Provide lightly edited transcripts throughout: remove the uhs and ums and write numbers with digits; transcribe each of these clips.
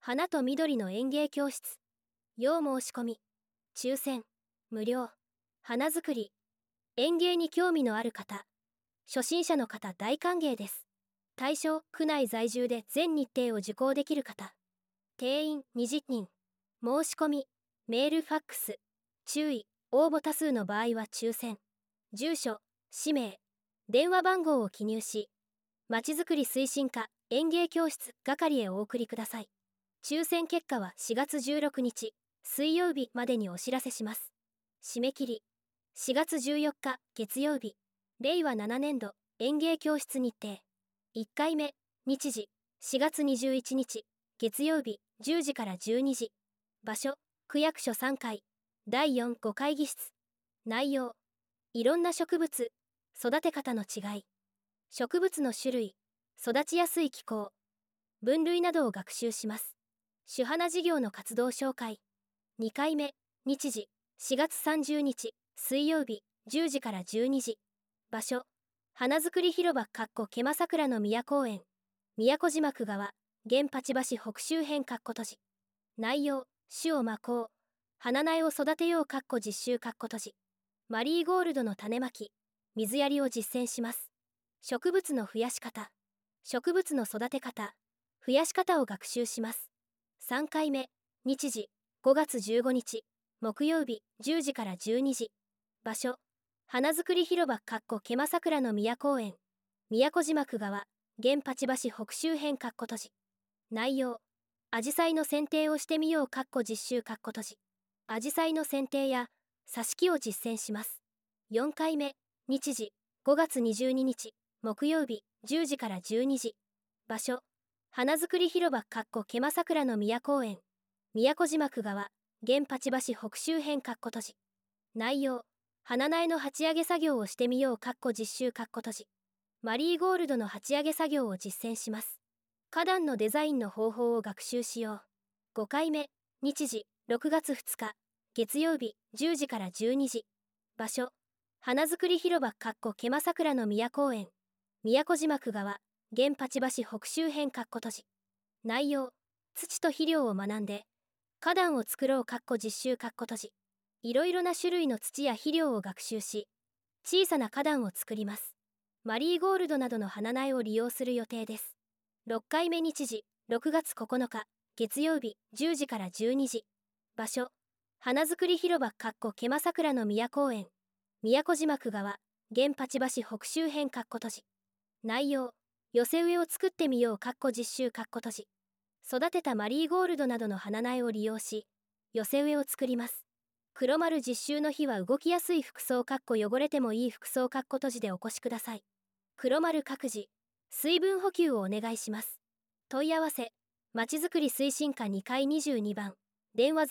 花と緑の園芸教室。要申し込み。抽選。無料。花作り。園芸に興味のある方。初心者の方大歓迎です。対象、区内在住で全日程を受講できる方。定員20人。申し込み。メールファックス。注意、応募多数の場合は抽選。住所、氏名、電話番号を記入し、まちづくり推進課園芸教室係へお送りください。抽選結果は4月16日水曜日までにお知らせします。締め切り4月14日月曜日。令和7年度園芸教室日程。1回目、日時4月21日月曜日10時から12時。場所、区役所3階第4、5会議室。内容、いろんな植物、育て方の違い、植物の種類、育ちやすい気候、分類などを学習します。種花事業の活動紹介。2回目、日時4月30日水曜日10時から12時。場所、花づくり広場ケマ桜の宮公園宮古島区側現八橋北周辺閉じ。内容、種をまこう、花苗を育てよう実習閉じ。マリーゴールドの種まき、水やりを実践します。植物の増やし方、植物の育て方、増やし方を学習します。3回目、日時5月15日木曜日10時から12時。場所、花づくり広場ケマ桜の宮公園宮古島区側現八橋北周辺閉じ。内容、アジサイの剪定をしてみよう実習閉じ。アジサイの剪定や挿し木を実践します。4回目、日時5月22日木曜日10時から12時。場所、花づくり広場ケマ桜の宮公園宮古島区側現八橋北周辺閉じ。内容、花苗の鉢上げ作業をしてみよう実習閉じ。マリーゴールドの鉢上げ作業を実践します。花壇のデザインの方法を学習しよう。5回目、日時6月2日月曜日10時から12時。場所、花づくり広場ケマ桜の宮公園宮古島区側現八橋北周辺閉じ。内容、土と肥料を学んで花壇を作ろう実習閉じ。いろいろな種類の土や肥料を学習し、小さな花壇を作ります。マリーゴールドなどの花苗を利用する予定です。6回目、日時6月9日月曜日10時から12時。場所、花づくり広場ケマ桜の宮公園宮古島区側現八橋北周辺閉じ。内容、寄せ植えを作ってみよう実習閉じ。育てたマリーゴールドなどの花苗を利用し、寄せ植えを作ります。黒丸実習の日は動きやすい服装汚れてもいい服装閉じでお越しください。黒丸各自、水分補給をお願いします。問い合わせ、まちづくり推進課2階22番、電話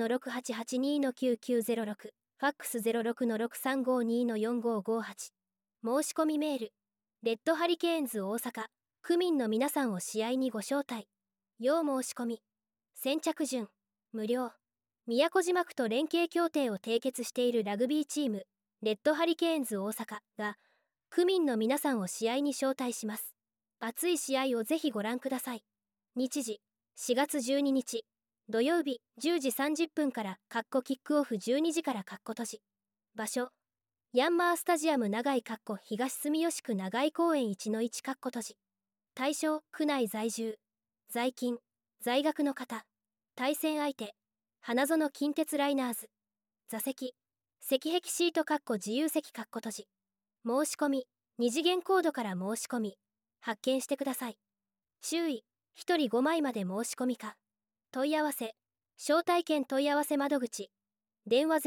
06-6882-9906、ファックス 06-6352-4558。申し込みメール、レッドハリケーンズ大阪、区民の皆さんを試合にご招待。要申し込み。先着順、無料。宮古島区と連携協定を締結しているラグビーチーム、レッドハリケーンズ大阪が、区民の皆さんを試合に招待します。熱い試合をぜひご覧ください。日時、4月12日、土曜日10時30分からキックオフ12時から閉じ。場所、ヤンマースタジアム長井東住吉区長井公園1-1閉じ。対象、区内在住、在勤、在学の方。対戦相手、花園近鉄ライナーズ。座席、石壁シート自由席閉じ。申し込み、2次元コードから申し込み、発見してください。注意、1人5枚まで申し込みか。問い合わせ、招待券問い合わせ窓口。電話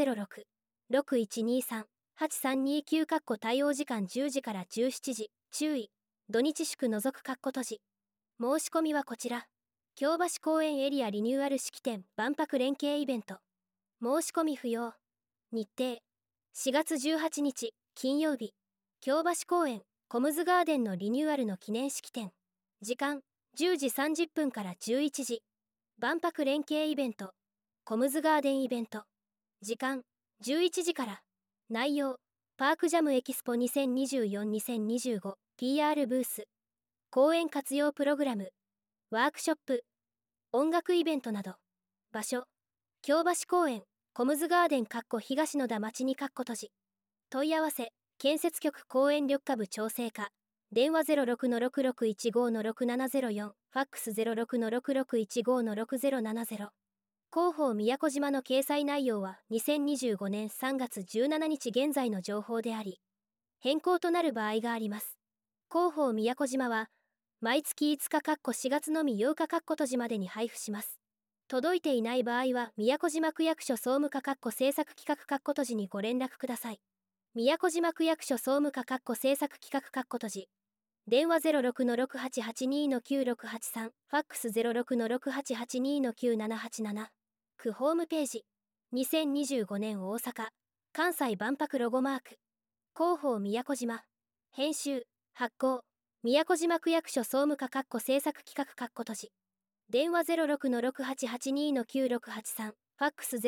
06-6123-8329 対応時間10時から17時。注意、土日祝除く閉じ。申し込みはこちら。京橋公園エリアリニューアル式典万博連携イベント。申し込み不要。日程、4月18日金曜日、京橋公園コムズガーデンのリニューアルの記念式典。時間、10時30分から11時。万博連携イベント、コムズガーデンイベント。時間、11時から。内容、パークジャムエキスポ2024-2025 PR ブース。公園活用プログラム。ワークショップ。 音楽イベントなど。場所、京橋公園、コムズガーデン東野田町に閉じ。問い合わせ、建設局公園緑化部調整課。電話06-6615-6704、ファックス06-6615-6070。広報宮古島の掲載内容は2025年3月17日現在の情報であり、変更となる場合があります。広報宮古島は、毎月5日4月のみ8日閉じまでに配布します。届いていない場合は、宮古島区役所総務課制作企画閉じにご連絡ください。宮古島区役所総務課制作企画閉じ。電話06-6882-9683、ファックス06-6882-9787。区ホームページ。2025年大阪・関西万博ロゴマーク。広報宮古島。編集・発行。宮古島区役所総務課制作企画閉じ。電話06-6882-9683、ファックス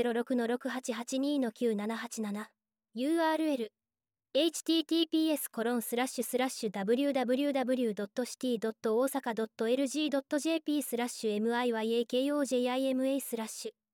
06-6882-9787。URL https://www.city.osaka.lg.jp/miyakojima/